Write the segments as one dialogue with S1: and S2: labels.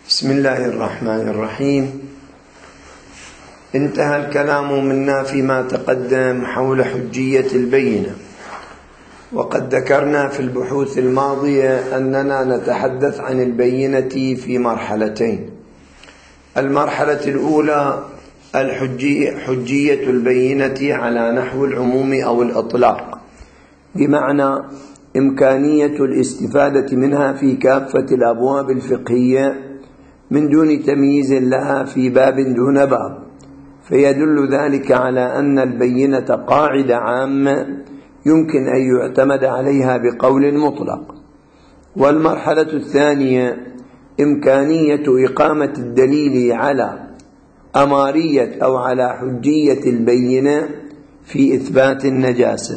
S1: بسم الله الرحمن الرحيم. انتهى الكلام منا فيما تقدم حول حجية البينة، وقد ذكرنا في البحوث الماضية أننا نتحدث عن البينة في مرحلتين. المرحلة الأولى حجية البينة على نحو العموم أو الإطلاق، بمعنى إمكانية الاستفادة منها في كافة الأبواب الفقهية من دون تمييز لها في باب دون باب، فيدل ذلك على أن البينة قاعدة عامة يمكن أن يعتمد عليها بقول مطلق. والمرحلة الثانية إمكانية إقامة الدليل على أمارية أو على حجية البينة في إثبات النجاسة.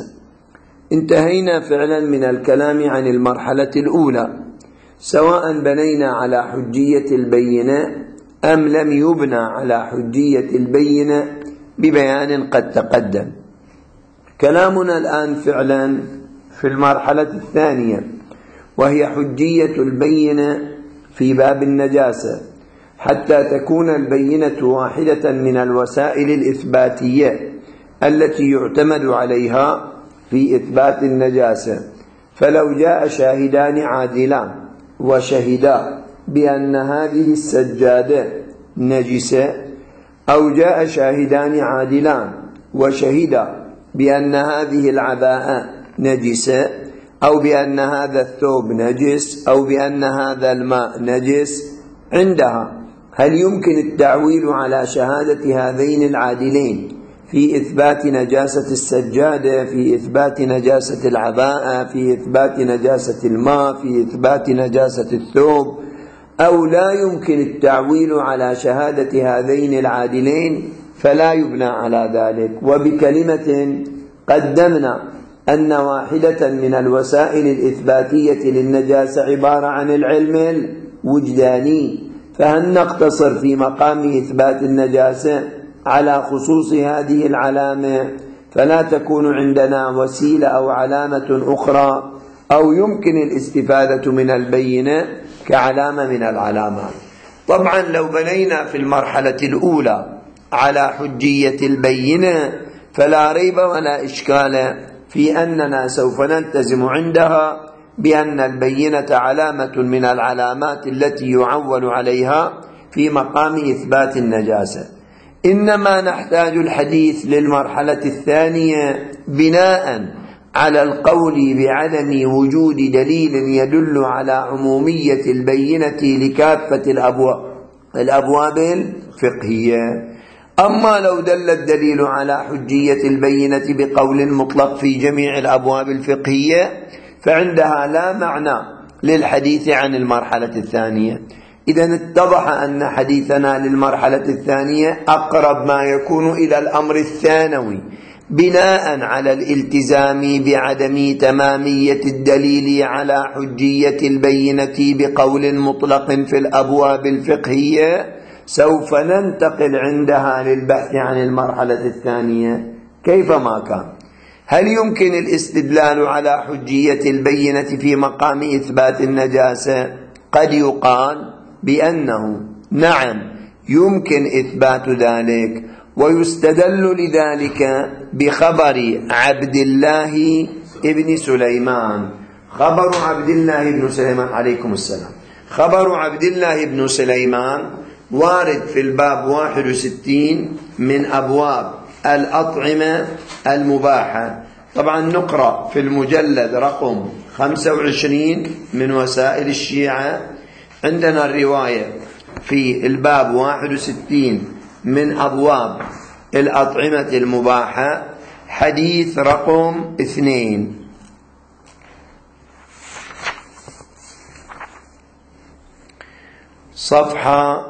S1: انتهينا فعلا من الكلام عن المرحلة الأولى، سواء بنينا على حجية البينة أم لم يبنى على حجية البينة ببيان قد تقدم. كلامنا الآن فعلا في المرحلة الثانية، وهي حجية البينة في باب النجاسة، حتى تكون البينة واحدة من الوسائل الإثباتية التي يعتمد عليها في إثبات النجاسة. فلو جاء شاهدان عادلان وشهدا بأن هذه السجادة نجسة، أو جاء شاهدان عادلان وشهدا بأن هذه العباءة نجسة، أو بأن هذا الثوب نجس، أو بأن هذا الماء نجس، عندها هل يمكن التعويل على شهادة هذين العادلين في إثبات نجاسة السجادة، في إثبات نجاسة العباءة، في إثبات نجاسة الماء، في إثبات نجاسة الثوب، أو لا يمكن التعويل على شهادة هذين العادلين؟ فلا يبنى على ذلك. وبكلمة قدمنا أن واحدة من الوسائل الإثباتية للنجاسة عبارة عن العلم الوجداني، فهل نقتصر في مقام إثبات النجاسة على خصوص هذه العلامة فلا تكون عندنا وسيلة أو علامة أخرى، أو يمكن الاستفادة من البينة كعلامة من العلامات؟ طبعا لو بنينا في المرحلة الأولى على حجية البينة فلا ريب ولا إشكال في أننا سوف نلتزم عندها بأن البينة علامة من العلامات التي يعول عليها في مقام إثبات النجاسة. إنما نحتاج الحديث للمرحلة الثانية بناء على القول بعدم وجود دليل يدل على عمومية البينة لكافة الأبواب الفقهية. أما لو دل الدليل على حجية البينة بقول مطلق في جميع الأبواب الفقهية فعندها لا معنى للحديث عن المرحلة الثانية. إذن اتضح أن حديثنا للمرحلة الثانية أقرب ما يكون إلى الأمر الثانوي، بناء على الالتزام بعدم تمامية الدليل على حجية البينة بقول مطلق في الأبواب الفقهية. سوف ننتقل عندها للبحث عن المرحلة الثانية كيفما كان. هل يمكن الاستدلال على حجية البينة في مقام إثبات النجاسة؟ قد يقال بأنه نعم يمكن إثبات ذلك، ويستدل لذلك بخبر عبد الله ابن سليمان. خبر عبد الله ابن سليمان عليكم السلام. خبر عبد الله ابن سليمان وارد في الباب 61 من أبواب الأطعمة المباحة. طبعا نقرأ في المجلد رقم 25 من وسائل الشيعة. عندنا الرواية في الباب 61 من أبواب الأطعمة المباحة، حديث رقم 2، صفحة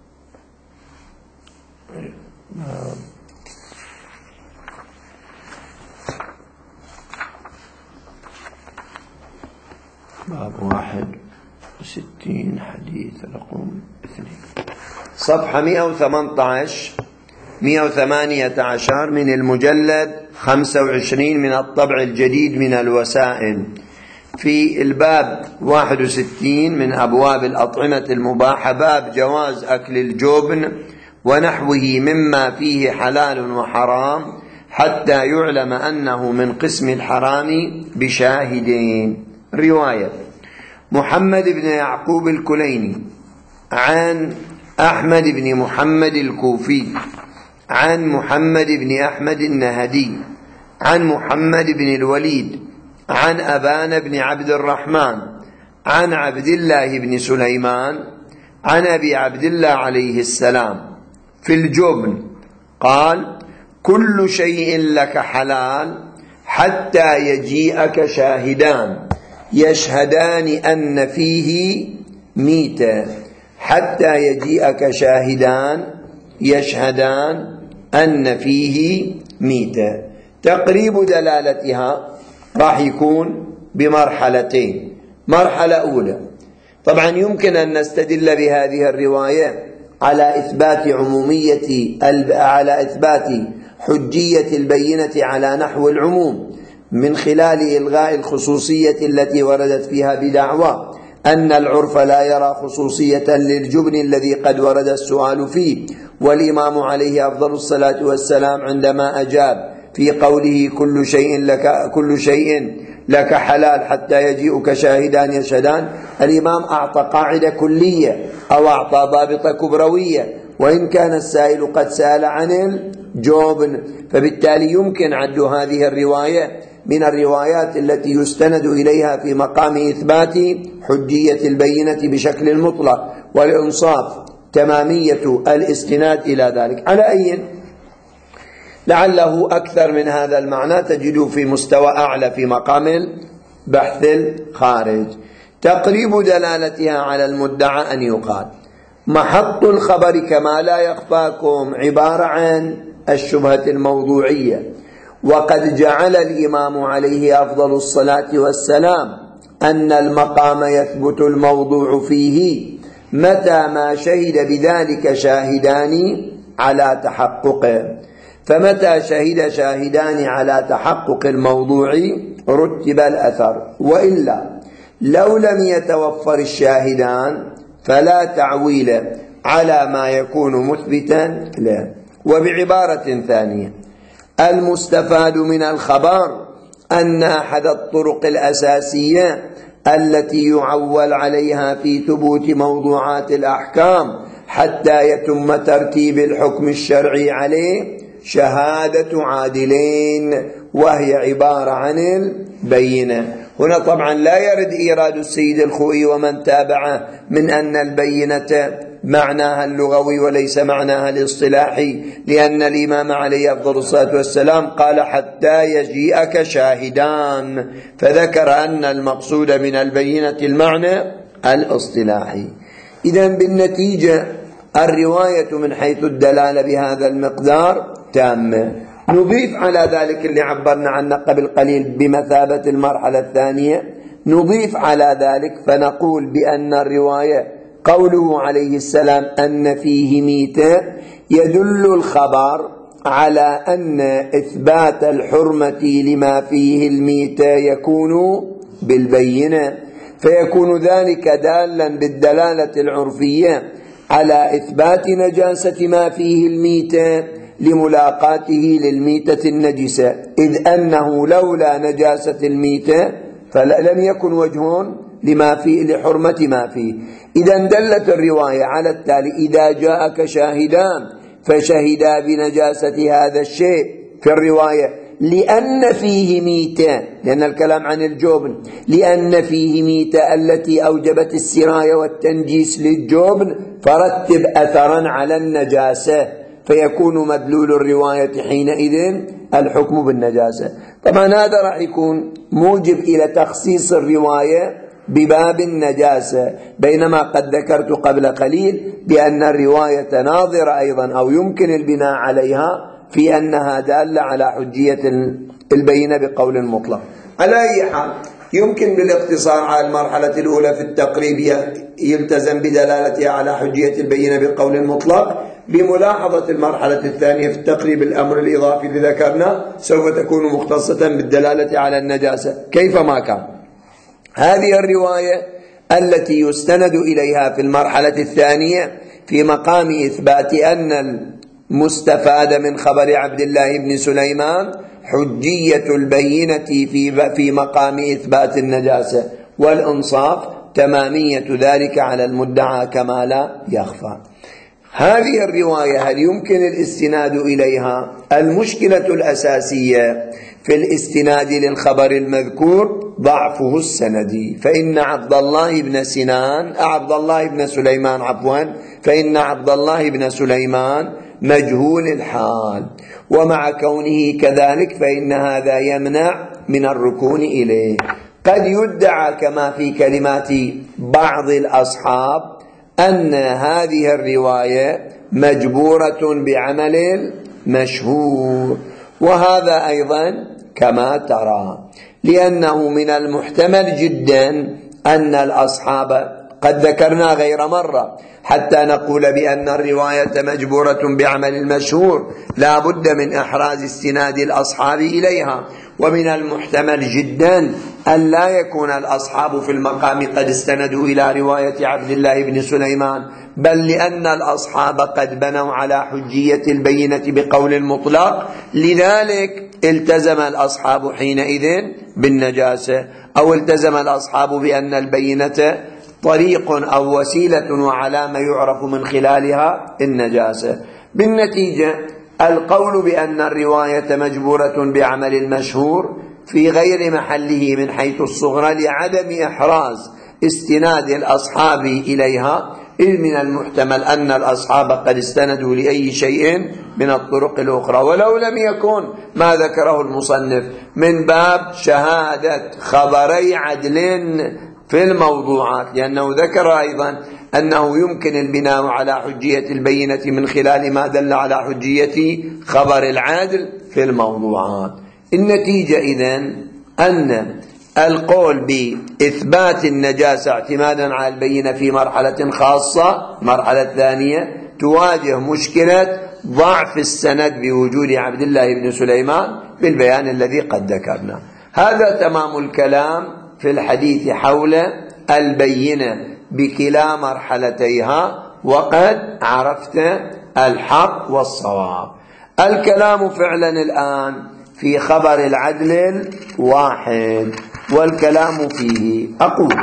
S1: باب 61 حديث رقم 2، صفحة 118 من المجلد 25 من الطبع الجديد من الوسائل. في الباب 61 من أبواب الأطعمة المباحة، باب جواز أكل الجبن ونحوه مما فيه حلال وحرام حتى يعلم أنه من قسم الحرام بشاهدين. رواية محمد بن يعقوب الكليني عن أحمد بن محمد الكوفي عن محمد بن أحمد النهدي عن محمد بن الوليد عن أبان بن عبد الرحمن عن عبد الله بن سليمان عن أبي عبد الله عليه السلام في الجبن قال: كل شيء لك حلال حتى يجيئك شاهدان يشهدان أن فيه ميتة، حتى يجيئك شاهدان يشهدان أن فيه ميتة. تقريب دلالتها راح يكون بمرحلتين. مرحلة أولى، طبعا يمكن أن نستدل بهذه الرواية على إثبات حجية البينة على نحو العموم من خلال إلغاء الخصوصية التي وردت فيها بدعوى أن العرف لا يرى خصوصية للجبن الذي قد ورد السؤال فيه. والإمام عليه أفضل الصلاة والسلام عندما أجاب في قوله: كل شيء لك حلال حتى يجيئك شاهدان يشهدان، الإمام أعطى قاعدة كلية أو أعطى ضابطة كبروية، وإن كان السائل قد سأل عن الجبن، فبالتالي يمكن عد هذه الرواية من الروايات التي يستند إليها في مقام إثبات حجية البينة بشكل مطلق، والإنصاف تمامية الاستناد إلى ذلك. على أي لعله أكثر من هذا المعنى تجد في مستوى أعلى في مقام البحث الخارج. تقريب دلالتها على المدعى أن يقال: محط الخبر كما لا يخفاكم عبارة عن الشبهة الموضوعية، وقد جعل الإمام عليه أفضل الصلاة والسلام أن المقام يثبت الموضوع فيه متى ما شهد بذلك شاهدان على تحققه، فمتى شهد شاهدان على تحقق الموضوع رتب الأثر، وإلا لو لم يتوفر الشاهدان فلا تعويل على ما يكون مثبتا له. وبعبارة ثانية، المستفاد من الخبر أن أحد الطرق الأساسية التي يعول عليها في ثبوت موضوعات الأحكام حتى يتم ترتيب الحكم الشرعي عليه شهادة عادلين، وهي عبارة عن البينة. هنا طبعا لا يرد إيراد السيد الخوئي ومن تابعه من أن البينة معناها اللغوي وليس معناها الاصطلاحي، لأن الإمام عليه أفضل الصلاة والسلام قال: حتى يجيئك شاهدان، فذكر أن المقصود من البينة المعنى الاصطلاحي. إذن بالنتيجة الرواية من حيث الدلالة بهذا المقدار تامة. نضيف على ذلك اللي عبرنا عنه قبل قليل بمثابة المرحلة الثانية، نضيف على ذلك فنقول بأن الرواية قوله عليه السلام أن فيه ميتة يدل الخبر على أن إثبات الحرمة لما فيه الميتة يكون بالبينة، فيكون ذلك دالا بالدلالة العرفية على إثبات نجاسة ما فيه الميتة لملاقاته للميتة النجسة، إذ أنه لولا نجاسة الميتة فلم يكن وجه لما فيه لحرمة ما فيه. إذا دلت الرواية على التالي: إذا جاءك شاهدان فشهدا بنجاسة هذا الشيء في الرواية لأن فيه ميتة، لأن الكلام عن الجبن، لأن فيه ميتة التي أوجبت السراية والتنجيس للجبن، فرتب أثرا على النجاسة، فيكون مدلول الرواية حينئذ الحكم بالنجاسة. طبعا هذا راح يكون موجب إلى تخصيص الرواية بباب النجاسة، بينما قد ذكرت قبل قليل بأن الرواية ناظرة أيضا أو يمكن البناء عليها في أنها دالة على حجية البينة بقول مطلق. على أي حال يمكن بالاقتصار على المرحلة الأولى في التقريب يلتزم بدلالتها على حجية البينة بقول مطلق، بملاحظة المرحلة الثانية في التقريب الأمر الإضافي الذي ذكرنا سوف تكون مختصة بالدلالة على النجاسة كيفما كان. هذه الرواية التي يستند إليها في المرحلة الثانية في مقام إثبات أن المستفاد من خبر عبد الله بن سليمان حجية البينة في مقام إثبات النجاسة والإنصاف تمامية ذلك على المدعى كما لا يخفى. هذه الرواية هل يمكن الاستناد إليها؟ المشكلة الأساسية في الاستناد للخبر المذكور ضعفه السندي، فإن عبد الله بن سليمان مجهول الحال، ومع كونه كذلك فإن هذا يمنع من الركون إليه. قد يدعى كما في كلمات بعض الأصحاب أن هذه الرواية مجبورة بعمل المشهور، وهذا أيضا كما ترى، لأنه من المحتمل جدا أن الأصحاب قد ذكرنا غير مرة حتى نقول بأن الرواية مجبورة بعمل المشهور لا بد من إحراز استناد الأصحاب إليها، ومن المحتمل جدا أن لا يكون الأصحاب في المقام قد استندوا إلى رواية عبد الله بن سليمان، بل لأن الأصحاب قد بنوا على حجية البينة بقول المطلق، لذلك التزم الأصحاب حينئذ بالنجاسة، أو التزم الأصحاب بأن البينة طريق أو وسيلة وعلامة يعرف من خلالها النجاسة. بالنتيجة القول بأن الرواية مجبورة بعمل المشهور في غير محله من حيث الصغرى لعدم إحراز استناد الأصحاب إليها، إذ من المحتمل أن الأصحاب قد استندوا لأي شيء من الطرق الأخرى، ولو لم يكن ما ذكره المصنف من باب شهادة خبري عدل في الموضوعات، لأنه ذكر أيضا أنه يمكن البناء على حجية البينة من خلال ما دل على حجية خبر العدل في الموضوعات. النتيجة إذن أن القول بإثبات النجاسة اعتمادا على البينة في مرحلة خاصة، مرحلة ثانية، تواجه مشكلة ضعف السند بوجود عبد الله بن سليمان في البيان الذي قد ذكرنا. هذا تمام الكلام في الحديث حول البينة بكلا مرحلتيها، وقد عرفت الحق والصواب. الكلام فعلا الآن في خبر العدل واحد، والكلام فيه أقول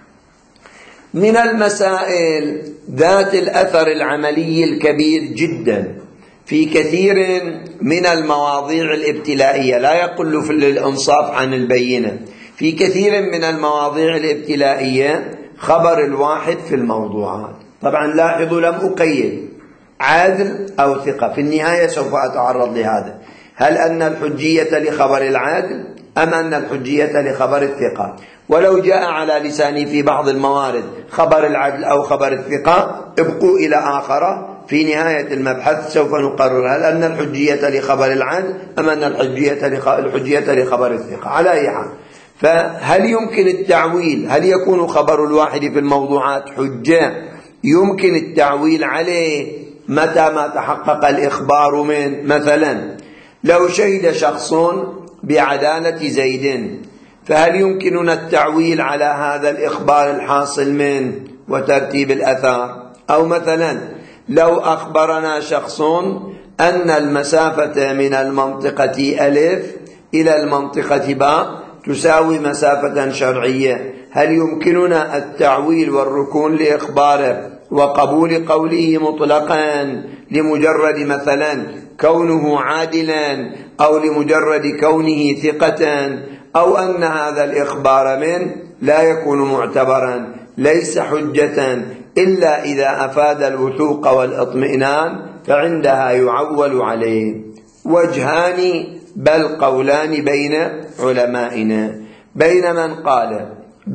S1: من المسائل ذات الأثر العملي الكبير جدا في كثير من المواضيع الابتلائية، لا يقل في الإنصاف عن البينة، في كثير من المواضيع الابتلائية خبر الواحد في الموضوعات. طبعا لاحظوا لم أقيد عادل أو ثقة، في النهاية سوف أتعرض لهذا، هل أن الحجية لخبر العادل أم أن الحجية لخبر الثقة؟ ولو جاء على لساني في بعض الموارد خبر العدل أو خبر الثقة ابقوا إلى آخره، في نهاية المبحث سوف نقرر هل أن الحجية لخبر العدل أم أن الحجية لخبر الثقة. على أي حال، فهل يمكن التعويل؟ هل يكون خبر الواحد في الموضوعات حجة يمكن التعويل عليه متى ما تحقق الإخبار من؟ مثلا لو شهد شخص بعدالة زيد، فهل يمكننا التعويل على هذا الإخبار الحاصل منه وترتيب الأثار؟ أو مثلا لو أخبرنا شخص أن المسافة من المنطقة ألف إلى المنطقة باء تساوي مسافة شرعية، هل يمكننا التعويل والركون لإخباره وقبول قوله مطلقا لمجرد مثلا كونه عادلا، أو لمجرد كونه ثقة، أو أن هذا الإخبار من لا يكون معتبرا ليس حجة إلا إذا أفاد الوثوق والإطمئنان، فعندها يعول عليه؟ وجهان بل قولان بين علمائنا، بين من قال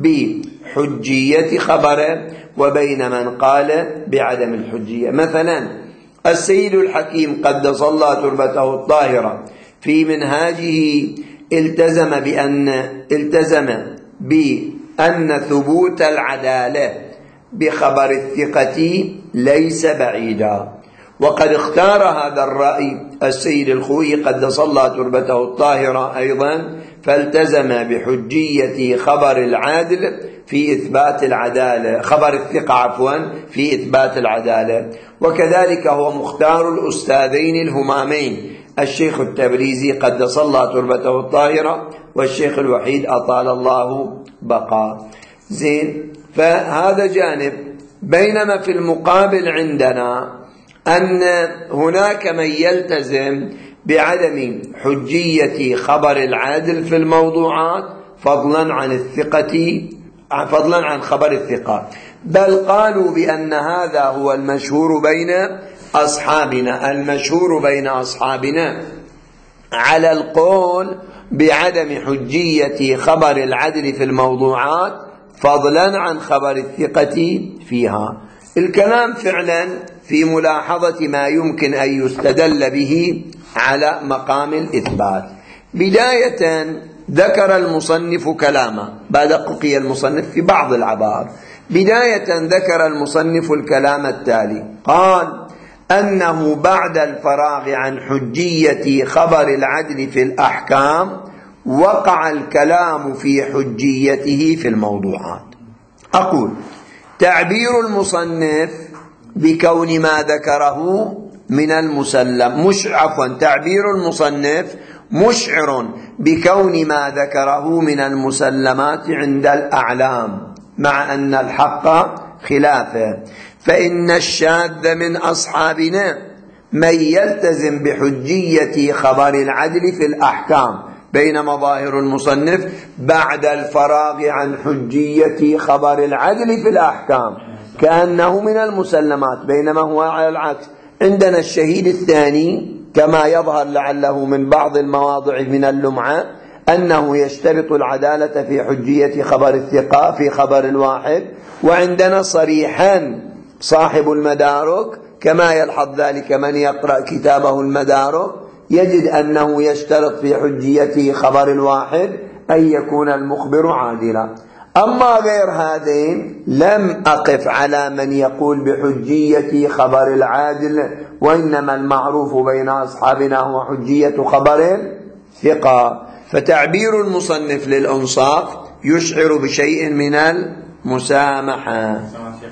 S1: بحجية خبره وبين من قال بعدم الحجية. مثلا السيد الحكيم قدس الله تربته الطاهرة في منهاجه التزم بأن ثبوت العدالة بخبر الثقة ليس بعيدا، وقد اختار هذا الرأي السيد الخوئي قدس الله تربته الطاهرة أيضا فالتزم بحجية خبر العادل في إثبات العدالة، خبر الثقة عفوا في إثبات العدالة. وكذلك هو مختار الأستاذين الهمامين الشيخ التبريزي قدس الله تربته الطاهرة والشيخ الوحيد أطال الله بقاه. زين، فهذا جانب. بينما في المقابل عندنا أن هناك من يلتزم بعدم حجية خبر العادل في الموضوعات فضلا عن خبر الثقة، بل قالوا بأن هذا هو المشهور بين أصحابنا. المشهور بين أصحابنا على القول بعدم حجية خبر العدل في الموضوعات فضلا عن خبر الثقة فيها. الكلام فعلا في ملاحظة ما يمكن أن يستدل به على مقام الإثبات. بداية ذكر المصنف كلاما، بعد بقي المصنف في بعض العبارات. بداية ذكر المصنف الكلام التالي، قال أنه بعد الفراغ عن حجية خبر العدل في الأحكام وقع الكلام في حجيته في الموضوعات. أقول تعبير المصنف بكون ما ذكره من المسلم تعبير المصنف مشعر بكون ما ذكره من المسلمات عند الأعلام، مع أن الحق خلافه. فإن الشاذ من أصحابنا من يلتزم بحجية خبر العدل في الأحكام، بينما ظاهر المصنف بعد الفراغ عن حجية خبر العدل في الأحكام كأنه من المسلمات، بينما هو على العكس. عندنا الشهيد الثاني كما يظهر لعله من بعض المواضع من اللمعة أنه يشترط العدالة في حجية خبر الثقة في خبر الواحد، وعندنا صريحا صاحب المدارك كما يلحظ ذلك من يقرأ كتابه المدارك يجد أنه يشترط في حجية خبر الواحد أن يكون المخبر عادلا. أما غير هذين لم أقف على من يقول بحجية خبر العادل، وإنما المعروف بين أصحابنا هو حجية خبر ثقة. فتعبير المصنف للأنصاف يشعر بشيء من المسامحة.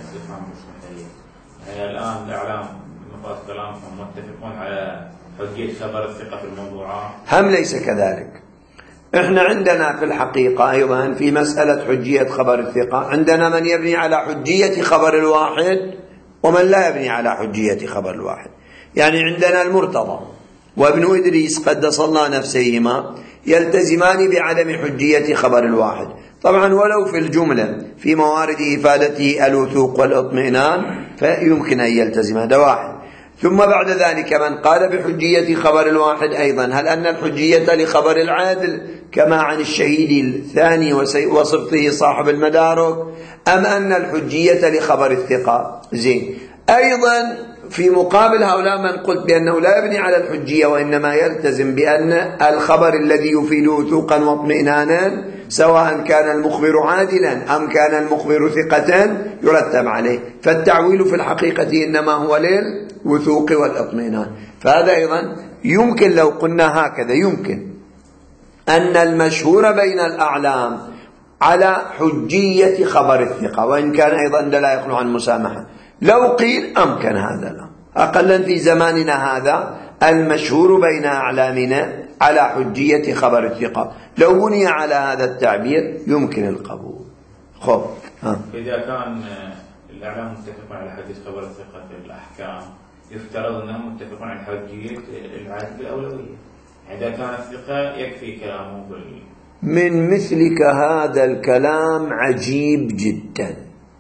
S2: الآن الإعلام نقاط كلامهم متفقون على حجية خبر الثقة في الموضوعات، هم
S1: ليس كذلك؟ احنا عندنا في الحقيقة أيضا في مسألة حجية خبر الثقة عندنا من يبني على حجية خبر الواحد ومن لا يبني على حجية خبر الواحد. يعني عندنا المرتضى وابن إدريس قدس الله نفسيهما يلتزمان بعدم حجية خبر الواحد، طبعا ولو في الجملة في موارد إفادته الوثوق والاطمئنان فيمكن أن يلتزم، هذا واحد. ثم بعد ذلك من قال بحجية خبر الواحد أيضا، هل أن الحجية لخبر العادل كما عن الشهيد الثاني وصفته صاحب المدارك، أم أن الحجية لخبر الثقة؟ زين. أيضا في مقابل هؤلاء من قلت بأنه لا يبني على الحجية وإنما يلتزم بأن الخبر الذي يفيد وثوقا واطمئنانا سواء كان المخبر عادلا أم كان المخبر ثقة يرتب عليه، فالتعويل في الحقيقة إنما هو للوثوق والاطمئنان. فهذا أيضا يمكن لو قلنا هكذا يمكن أن المشهور بين الأعلام على حجية خبر الثقة، وإن كان أيضا لا يخلو عن مسامحة. لو قيل أمكن هذا لا أقلا في زماننا هذا المشهور بين أعلامنا على حجية خبر الثقة، لو بني على هذا التعبير يمكن القبول. خب
S2: إذا كان الأعلام متفقون على حجية خبر الثقة في الأحكام يفترض أنهم متفقون على حجية العادل الأولوية، إذا كان الثقة يكفي كلامه
S1: من مثلك هذا الكلام عجيب جدا.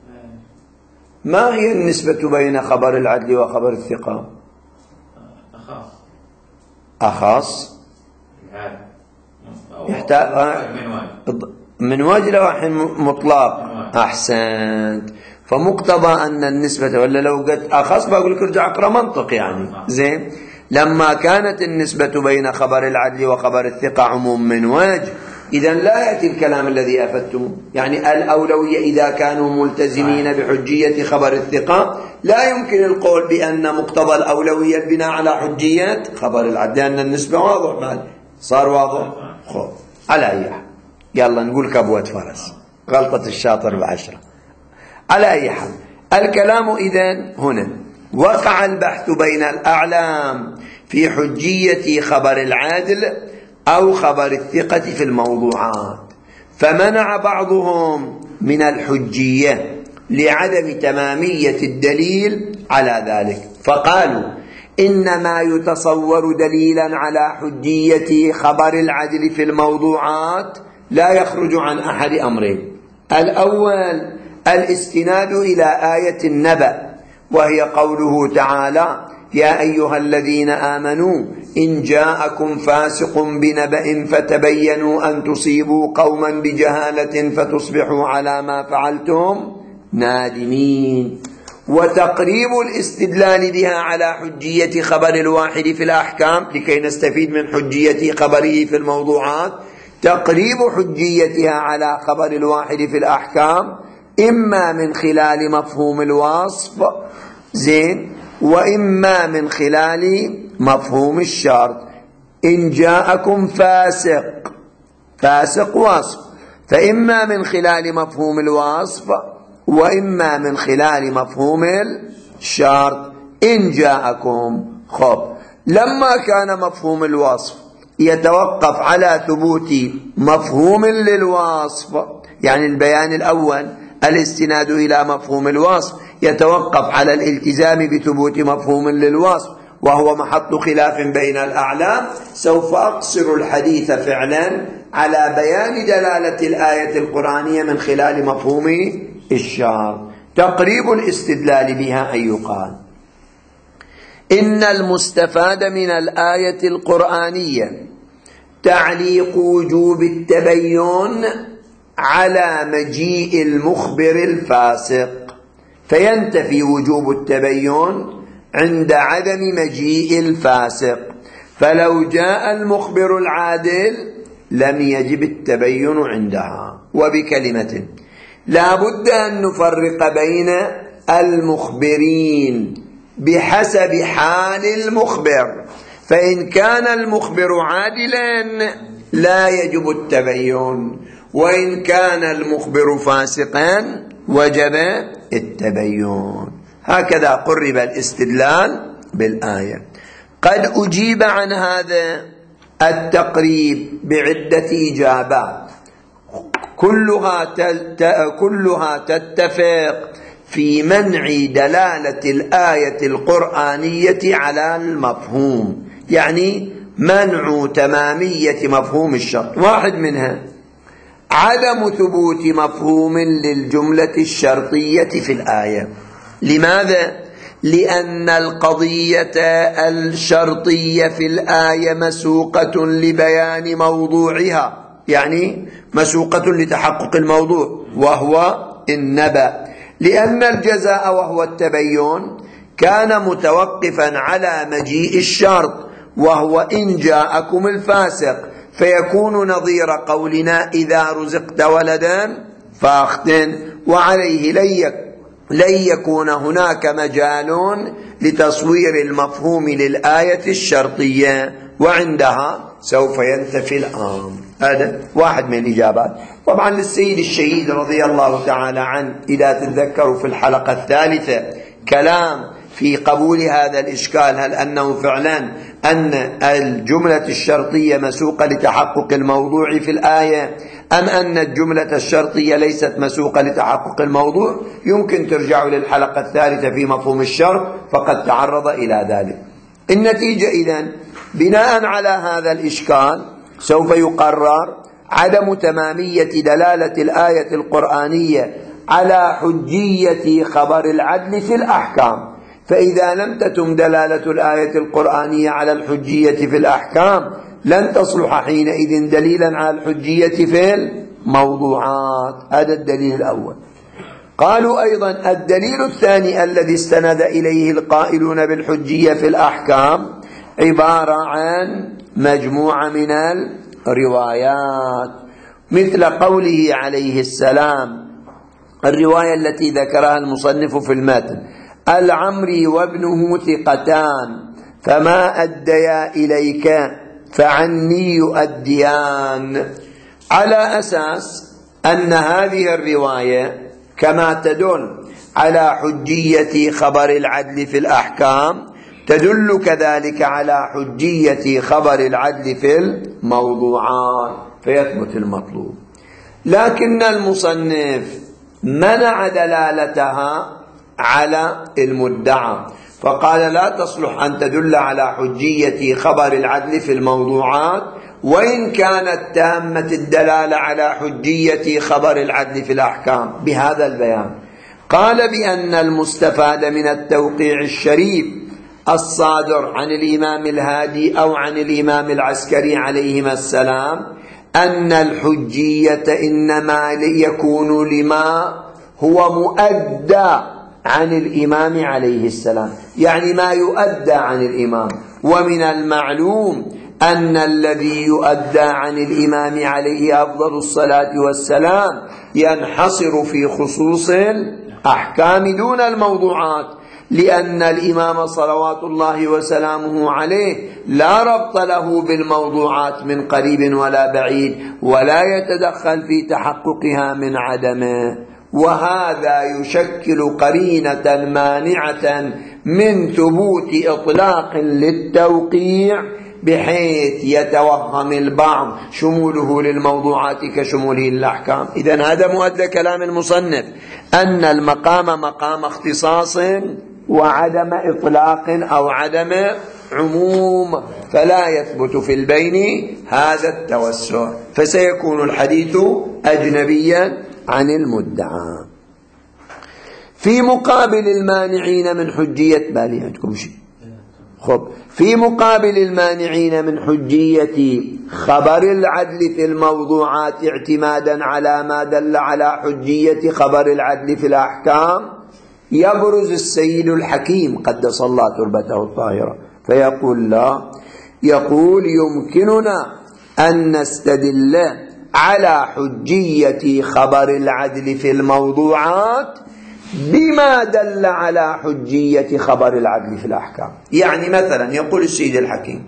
S1: ما هي النسبة بين خبر العدل وخبر الثقة؟ أخص يحتاج من وجه لواحد مطلق. أحسنت. فمقتضى أن النسبة، ولا لو قلت أخص بقول لك ارجع اقرأ منطق يعني. زين، لما كانت النسبة بين خبر العدل وخبر الثقة عموم من وجه، إذا لا يأتي الكلام الذي أفدتم، يعني الأولوية إذا كانوا ملتزمين بحجية خبر الثقة لا يمكن القول بأن مقتضى الأولوية البناء على حجية خبر العدل، لأن النسبة واضح بعد صار واضح. خب على أي حال يلا نقول كبوة فرس، غلطة الشاطر ب10. على أي حال الكلام إذن هنا وقع البحث بين الأعلام في حجية خبر العادل أو خبر الثقة في الموضوعات، فمنع بعضهم من الحجية لعدم تمامية الدليل على ذلك، فقالوا إنما يتصور دليلا على حجية خبر العدل في الموضوعات لا يخرج عن أحد أمرين: الأول الاستناد إلى آية النبأ، وهي قوله تعالى: يا أيها الذين آمنوا إن جاءكم فاسق بنبأ فتبينوا أن تصيبوا قوما بجهالة فتصبحوا على ما فعلتم نادمين. وتقريب الاستدلال بها على حجية خبر الواحد في الأحكام لكي نستفيد من حجية خبره في الموضوعات، تقريب حجيتها على خبر الواحد في الأحكام إما من خلال مفهوم الوصف زين، وإما من خلال مفهوم الشرط. إن جاءكم فاسق وصف، فإما من خلال مفهوم الوصف وإما من خلال مفهوم الشرط. إن جاءكم خب، لما كان مفهوم الوصف يتوقف على ثبوت مفهوم للوصف، يعني البيان الأول الاستناد إلى مفهوم الوصف يتوقف على الالتزام بثبوت مفهوم للوصف، وهو محط خلاف بين الأعلام. سوف أقصر الحديث فعلا على بيان دلالة الآية القرآنية من خلال مفهوم الشرط. تقريب الاستدلال بها أن يقال إن المستفاد من الآية القرآنية تعليق وجوب التبين على مجيء المخبر الفاسق، فينتفي وجوب التبين عند عدم مجيء الفاسق، فلو جاء المخبر العادل لم يجب التبين عندها. وبكلمة لا بد أن نفرق بين المخبرين بحسب حال المخبر، فإن كان المخبر عادلا لا يجب التبين، وإن كان المخبر فاسقا وجب التبين. هكذا قرب الاستدلال بالآية. قد أجيب عن هذا التقريب بعدة إجابات كلها تتفق في منع دلالة الآية القرآنية على المفهوم، يعني منع تمامية مفهوم الشرط. واحد منها عدم ثبوت مفهوم للجملة الشرطية في الآية. لماذا؟ لأن القضية الشرطية في الآية مسوقة لبيان موضوعها، يعني مسوقة لتحقق الموضوع وهو النبأ، لأن الجزاء وهو التبين كان متوقفا على مجيء الشرط وهو إن جاءكم الفاسق، فيكون نظير قولنا إذا رزقت ولدا فاختن، وعليه لن يكون هناك مجال لتصوير المفهوم للآية الشرطية، وعندها سوف ينتفي الأمر. هذا واحد من الإجابات. طبعا للسيد الشهيد رضي الله تعالى عنه إذا تتذكروا في الحلقة الثالثة كلام في قبول هذا الإشكال، هل أنه فعلا أن الجملة الشرطية مسوقة لتحقق الموضوع في الآية أم أن الجملة الشرطية ليست مسوقة لتحقق الموضوع. يمكن ترجعوا للحلقة الثالثة في مفهوم الشرط فقد تعرض إلى ذلك. النتيجة إذن بناء على هذا الإشكال سوف يقرر عدم تمامية دلالة الآية القرآنية على حجية خبر العدل في الأحكام، فإذا لم تتم دلالة الآية القرآنية على الحجية في الأحكام لن تصلح حينئذ دليلا على الحجية في الموضوعات. هذا الدليل الأول. قالوا أيضا الدليل الثاني الذي استند إليه القائلون بالحجية في الأحكام عبارة عن مجموعة من الروايات، مثل قوله عليه السلام، الرواية التي ذكرها المصنف في المتن: العمري وابنه ثقتان فما أديا إليك فعني يؤديان. على أساس أن هذه الرواية كما تدل على حجية خبر العدل في الأحكام تدل كذلك على حجية خبر العدل في الموضوعات، فيثبت المطلوب. لكن المصنف منع دلالتها على المدعى، فقال لا تصلح أن تدل على حجية خبر العدل في الموضوعات وإن كانت تامة الدلالة على حجية خبر العدل في الأحكام، بهذا البيان. قال بأن المستفاد من التوقيع الشريف الصادر عن الإمام الهادي أو عن الإمام العسكري عليهما السلام أن الحجية إنما يكون لما هو مؤدى عن الإمام عليه السلام، يعني ما يؤدى عن الإمام. ومن المعلوم أن الذي يؤدى عن الإمام عليه أفضل الصلاة والسلام ينحصر في خصوص الأحكام دون الموضوعات، لأن الإمام صلوات الله وسلامه عليه لا ربط له بالموضوعات من قريب ولا بعيد، ولا يتدخل في تحققها من عدمه، وهذا يشكل قرينة مانعة من ثبوت إطلاق للتوقيع، بحيث يتوهم البعض شموله للموضوعات كشموله للأحكام. إذن هذا مؤدى كلام المصنف، أن المقام مقام اختصاص وعدم إطلاق أو عدم عموم، فلا يثبت في البين هذا التوسع، فسيكون الحديث أجنبيا عن المدعى. في مقابل المانعين من حجية بالي عندكم شيء خب في مقابل المانعين من حجية خبر العدل في الموضوعات اعتمادا على ما دل على حجية خبر العدل في الأحكام، يبرز السيد الحكيم قدس الله تربته الطاهرة فيقول لا، يقول يمكننا أن نستدل على حجية خبر العدل في الموضوعات بما دل على حجية خبر العدل في الأحكام. يعني مثلا يقول السيد الحكيم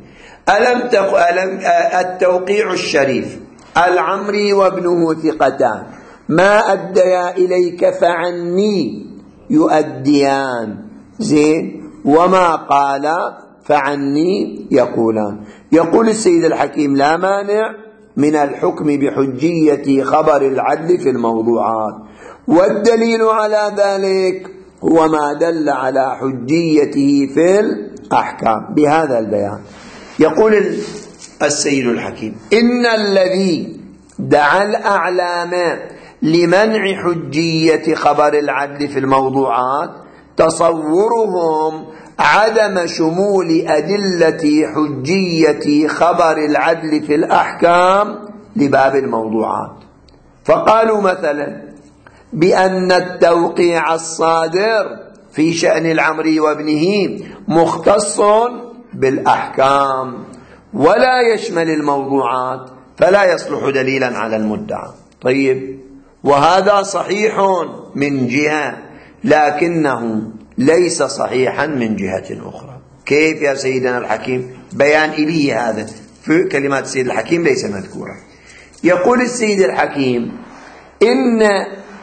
S1: التوقيع الشريف العمري وابنه ثقتان ما أديا إليك فعني يؤديان زين، وما قال فعني يقولان. يقول السيد الحكيم لا مانع من الحكم بحجية خبر العدل في الموضوعات، والدليل على ذلك هو ما دل على حجيته في الأحكام بهذا البيان. يقول السيد الحكيم إن الذي دعا الأعلام لمنع حجية خبر العدل في الموضوعات تصورهم عدم شمول أدلة حجية خبر العدل في الأحكام لباب الموضوعات، فقالوا مثلا بأن التوقيع الصادر في شأن العمري وابنه مختص بالأحكام ولا يشمل الموضوعات، فلا يصلح دليلا على المدعى. طيب، وهذا صحيح من جهة، لكنه ليس صحيحا من جهة أخرى. كيف يا سيدنا الحكيم؟ بيان إلي هذا في كلمات السيد الحكيم ليس مذكورا. يقول السيد الحكيم إن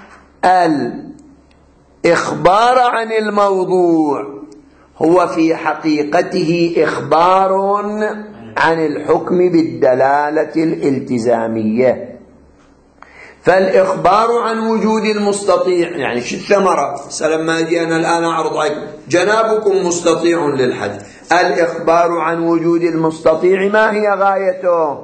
S1: الإخبار عن الموضوع هو في حقيقته إخبار عن الحكم بالدلالة الالتزامية، فالإخبار عن وجود المستطيع يعني شو الثمرة؟ لما أجي أنا الآن أعرض عليكم جنابكم مستطيع للحج، الإخبار عن وجود المستطيع ما هي غايته؟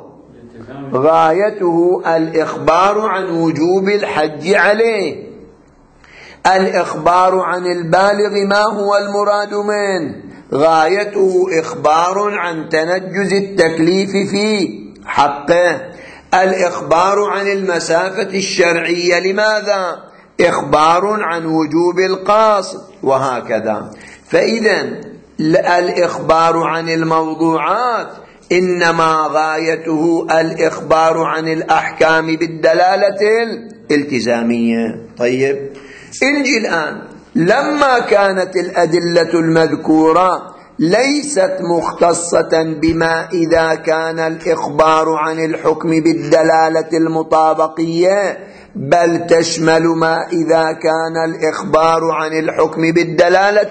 S1: غايته الإخبار عن وجوب الحج عليه. الإخبار عن البالغ ما هو المراد منه؟ غايته إخبار عن تنجز التكليف في حقه. الإخبار عن المسافة الشرعية لماذا؟ إخبار عن وجوب القاصد، وهكذا. فإذا الإخبار عن الموضوعات إنما غايته الإخبار عن الأحكام بالدلالة الالتزامية. طيب، انجي الآن لما كانت الأدلة المذكورة ليست مختصة بما إذا كان الإخبار عن الحكم بالدلالة المطابقية، بل تشمل ما إذا كان الإخبار عن الحكم بالدلالة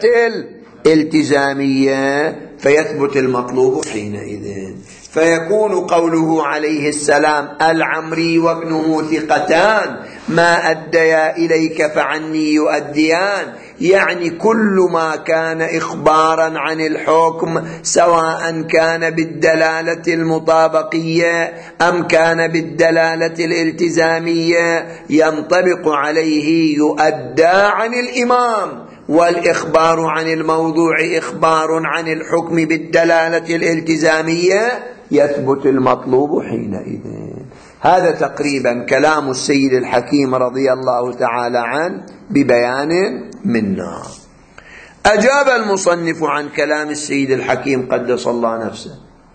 S1: الالتزامية، فيثبت المطلوب حينئذ. فيكون قوله عليه السلام العمري وابنه ثقتان ما أديا إليك فعني يؤديان، يعني كل ما كان إخبارا عن الحكم سواء كان بالدلالة المطابقية أم كان بالدلالة الالتزامية ينطبق عليه يؤدى عن الإمام، والإخبار عن الموضوع إخبار عن الحكم بالدلالة الالتزامية يثبت المطلوب حينئذ. هذا تقريبا كلام السيد الحكيم رضي الله تعالى عنه ببيان منا. أجاب المصنف عن كلام السيد الحكيم قدس الله نفسه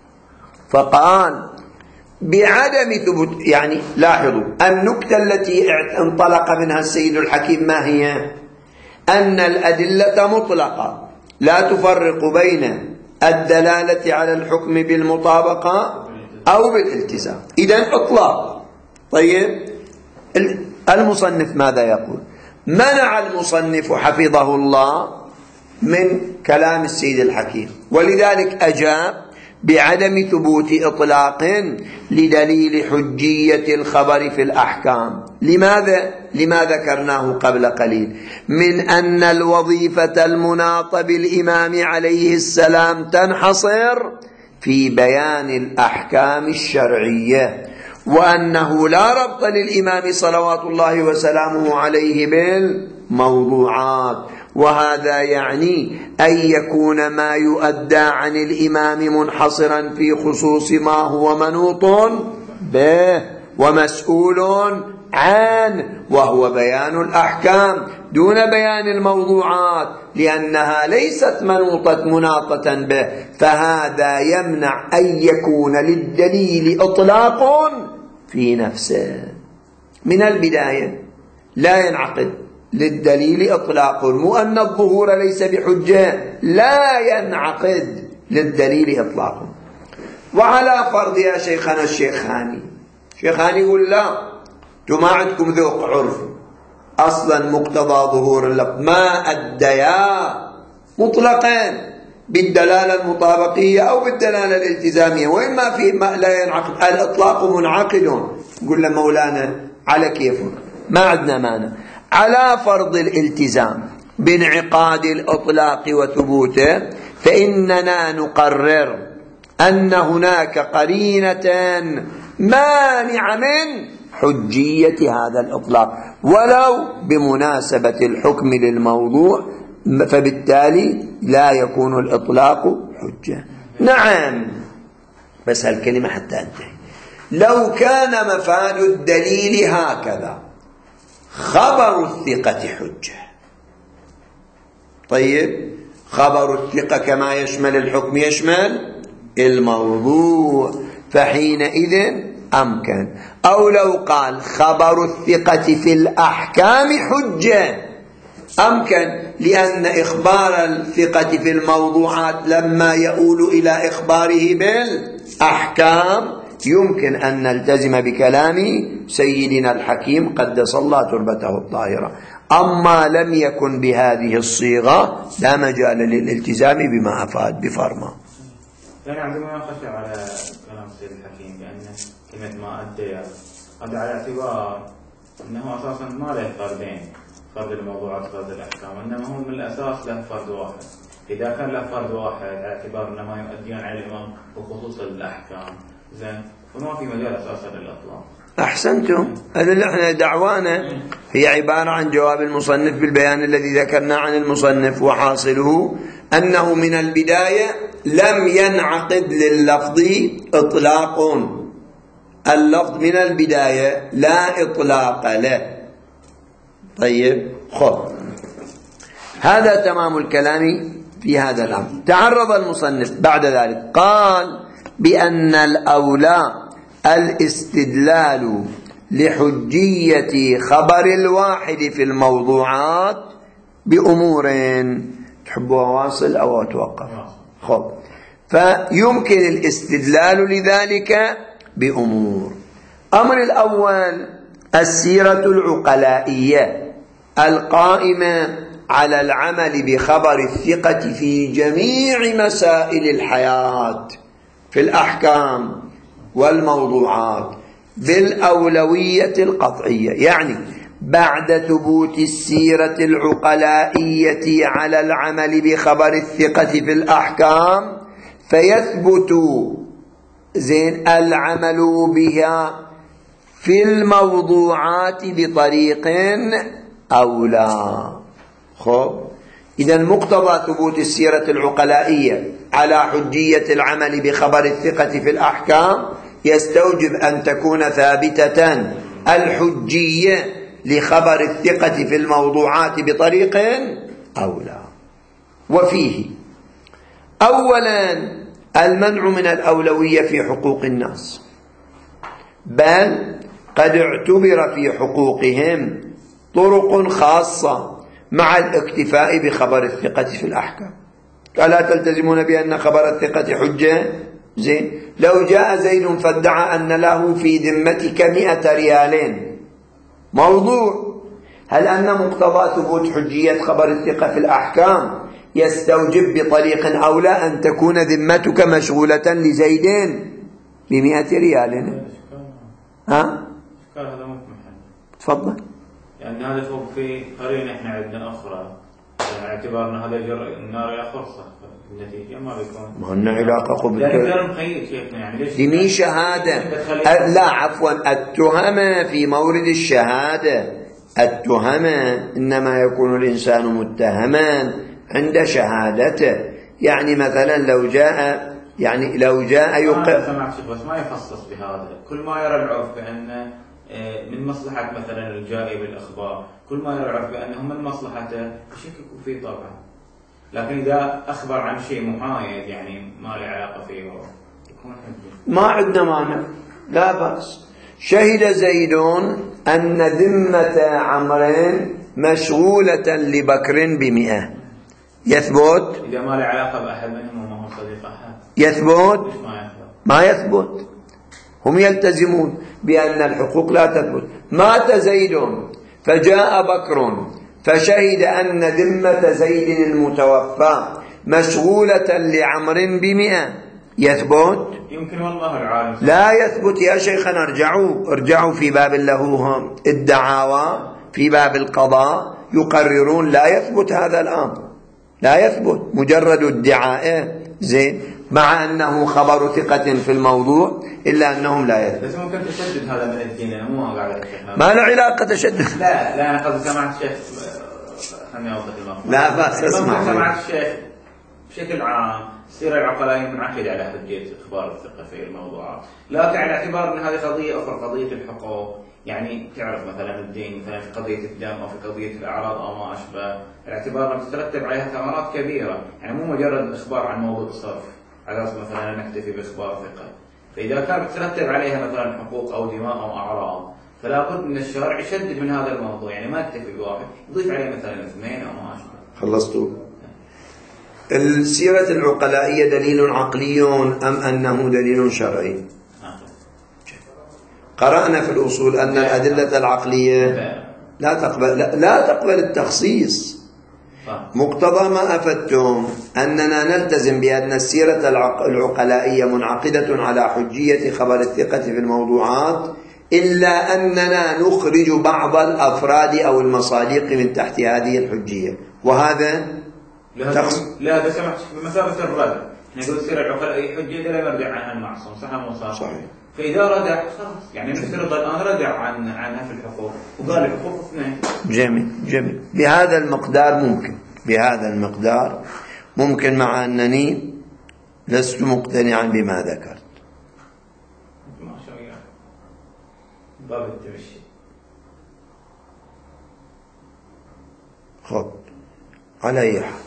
S1: فقال بعدم ثبوت، يعني لاحظوا النكتة التي انطلق منها السيد الحكيم ما هي؟ أن الأدلة مطلقة لا تفرق بين الدلالة على الحكم بالمطابقة أو بالالتزام، إذن إطلاق. طيب المصنف ماذا يقول؟ منع المصنف حفظه الله من كلام السيد الحكيم، ولذلك أجاب بعدم ثبوت إطلاق لدليل حجية الخبر في الأحكام. لما ذكرناه قبل قليل من أن الوظيفة المناطة بالإمام عليه السلام تنحصر في بيان الأحكام الشرعية، وأنه لا ربط للإمام صلوات الله وسلامه عليه بالموضوعات، وهذا يعني أن يكون ما يؤدى عن الإمام منحصرا في خصوص ما هو منوط به ومسؤول عنه، وهو بيان الأحكام دون بيان الموضوعات، لأنها ليست مناطة به، فهذا يمنع أن يكون للدليل إطلاق في نفسه من البداية. لا ينعقد للدليل إطلاق، مو أن الظهور ليس بحجة، لا ينعقد للدليل إطلاق. وعلى فرض يا شيخنا الشيخاني يقول لا، انتم ما عندكم ذوق عرف، أصلا مقتضى ظهور اللفظ ما أديا مطلقا بالدلالة المطابقية أو بالدلالة الالتزامية، وإما في ما لا ينعقد الإطلاق منعقد. نقول له مولانا على كيفه ما عندنا مانع، على فرض الالتزام بانعقاد الإطلاق وثبوته، فإننا نقرر أن هناك قرينة مانعة من حجية هذا الإطلاق ولو بمناسبة الحكم للموضوع، فبالتالي لا يكون الإطلاق حجة. نعم، بس هالكلمة حتى انتهي. لو كان مفاد الدليل هكذا خبر الثقة حجة، طيب خبر الثقة كما يشمل الحكم يشمل الموضوع، فحينئذ أمكن. أو لو قال خبر الثقة في الأحكام حجة أمكن، لأن إخبار الثقة في الموضوعات لما يؤول إلى إخباره بالأحكام يمكن أن نلتزم بكلام سيدنا الحكيم قدس الله تربته الطاهرة. أما لم يكن بهذه الصيغة لا مجال للالتزام بما أفاد بفرما.
S2: يعني عندما نخشى على كلام السيد الحكيم بأن كلمة ما أدى قد على اعتبار أنه أساسا ما له فردين، فرد الموضوعات فرد الأحكام، إنما هو من الأساس له فرد واحد. إذا كان له فرد واحد على اعتبار أنه ما يؤديان على الإمام بخصوص الأحكام، زين فما في مجال أساسا للإطلاق.
S1: أحسنتم، هذا اللي احنا دعوانا هي عبارة عن جواب المصنف بالبيان الذي ذكرنا عن المصنف، وحاصله أنه من البداية لم ينعقد لللفظ إطلاق، اللفظ من البداية لا إطلاق له. طيب خذ، هذا تمام الكلام في هذا الأمر. تعرض المصنف بعد ذلك قال بأن الأولى الاستدلال لحجية خبر الواحد في الموضوعات بأمور. تحبوا واصل أو أتوقف؟ خب، فيمكن الاستدلال لذلك بأمور. أمر الأول السيرة العقلائية القائمة على العمل بخبر الثقة في جميع مسائل الحياة في الأحكام والموضوعات بالأولوية القطعية، يعني بعد ثبوت السيرة العقلائية على العمل بخبر الثقة في الأحكام فيثبت العمل بها في الموضوعات بطريق أولى. خب، إذا مقتضى ثبوت السيرة العقلائية على حجية العمل بخبر الثقة في الأحكام يستوجب أن تكون ثابتة الحجية لخبر الثقة في الموضوعات بطريق أولى. وفيه أولا المنع من الأولوية في حقوق الناس، بل قد اعتبر في حقوقهم طرق خاصة مع الاكتفاء بخبر الثقة في الأحكام. ألا تلتزمون بأن خبر الثقة حجة؟ زين، لو جاء زيد فادعى أن له في ذمتك 100 ريال موضوع، هل أن مقتضى ثبوت حجية خبر الثقة في الأحكام يستوجب بطريق أولى أن تكون ذمتك مشغولة لزيد ب100 ريال؟ ها؟
S2: هذا مو محل.
S1: تفضل.
S2: يعني هذا فوق في قرينة احنا عندنا أخرى، اعتبارنا هذا النار إلى فرصة، النتيجة ما بيكون. ما
S1: هن علاقة
S2: غير مخيل شيخنا، يعني ليش؟
S1: دي شهادة. لا عفوا، التهمة في مورد الشهادة، التهمة إنما يكون الإنسان متهما عند شهادته. يعني مثلا لو جاء
S2: يقر. سمعت شيخ بس ما يخصص بهذا، كل ما يرى العرف بأن من مصلحة مثلا الجائي بالإخبار، كل ما يرى العرف بأنه من مصلحته يشكك فيه طبعا، لكن إذا أخبر عن شيء محايد يعني ما له علاقة فيه يكون حجة.
S1: ما عندنا مانع، لا بأس. شهد زيد أن ذمة عمرو مشغولة لبكر ب100، يثبت؟
S2: إذا ما له علاقة بأحد منهم وما هو صديق أحد
S1: يثبت؟ ما يثبت. هم يلتزمون بأن الحقوق لا تثبت. مات زيد فجاء بكر فشهد أن ذمة زيد المتوفى مشغولة لعمر ب100، يثبت؟
S2: يمكن والله العالم
S1: لا يثبت يا شيخنا. ارجعوا في باب له الدعاوى في باب القضاء يقررون لا يثبت هذا الأمر، لا يثبت مجرد ادعاء زين مع أنه خبر ثقة في الموضوع، إلا أنهم لا يثبت.
S2: بس ممكن تشدد هذا من الدين، أنا مو قاعد
S1: ما له علاقة تشدد.
S2: لا أنا قصدي سمعت الشيخ، خليني أوضح الموضوع.
S1: لا بأس اسمع.
S2: سمعت الشيخ بشكل عام السيرة العقلائية منعقدة على حجية إخبار الثقة في الموضوعات، لكن على اعتبار أن هذه قضية أخرى، قضية الحقوق، يعني تعرف مثلا الدين مثلا في قضية الدم أو في قضية الأعراض أو ما أشبه، الاعتبار أن تترتب عليها ثمرات كبيرة، يعني مو مجرد إخبار عن موضوع صرف على أساس مثلا نكتفي بإخبار ثقة. فإذا كانت تترتب عليها مثلا حقوق أو دماء أو أعراض فلا بد من الشارع يشدد من هذا الموضوع، يعني ما يكتفي بواحد، يضيف عليه مثلا 2 أو ما أشبه.
S1: خلصتوا؟ السيرة العقلائية دليل عقلي أم أنه دليل شرعي؟ قرأنا في الأصول أن الأدلة العقلية لا تقبل التخصيص. مقتضى ما أفدتم أننا نلتزم بأن السيرة العقلائية منعقدة على حجية خبر الثقة في الموضوعات، إلا أننا نخرج بعض الأفراد أو المصادق من تحت هذه الحجية، وهذا
S2: لا ده سمحت بمثابة الردع. نقول السيرة العقلائية حجية لا يرجع عنها المعصوم، صح أو صحيح؟ فإذا ردع خلاص، يعني نفترض الآن ردع عنها في الحقوق وقال الحقوق 2.
S1: جميل. بهذا المقدار ممكن مع أنني لست مقتنعا بما ذكرت.
S2: ما شاء الله باب التمشي.
S1: خب على أي حال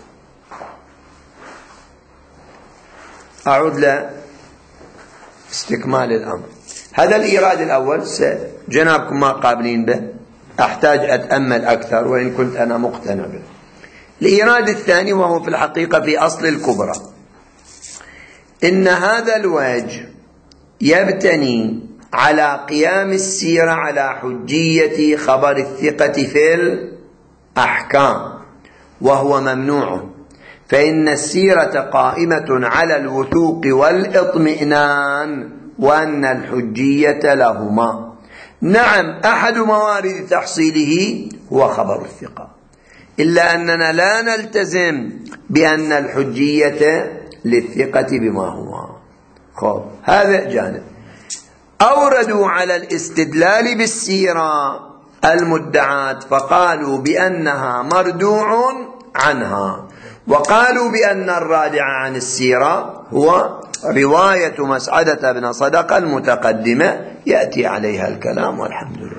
S1: أعود لاستكمال الأمر. هذا الإيراد الأول جنابكم ما قابلين به، أحتاج أتأمل أكثر وإن كنت أنا مقتنع به. الإيراد الثاني وهو في الحقيقة في أصل الكبرى، إن هذا الوجه يبتني على قيام السيرة على حجية خبر الثقة في الأحكام، وهو ممنوع، فإن السيرة قائمة على الوثوق والإطمئنان، وأن الحجية لهما. نعم، أحد موارد تحصيله هو خبر الثقة، إلا أننا لا نلتزم بأن الحجية للثقة بما هو. خب، هذا جانب. أوردوا على الاستدلال بالسيرة المدعاة فقالوا بأنها مردوع عنها، وقالوا بأن الرادع عن السيرة هو رواية مسعدة بن صدقة المتقدمة، يأتي عليها الكلام والحمد لله.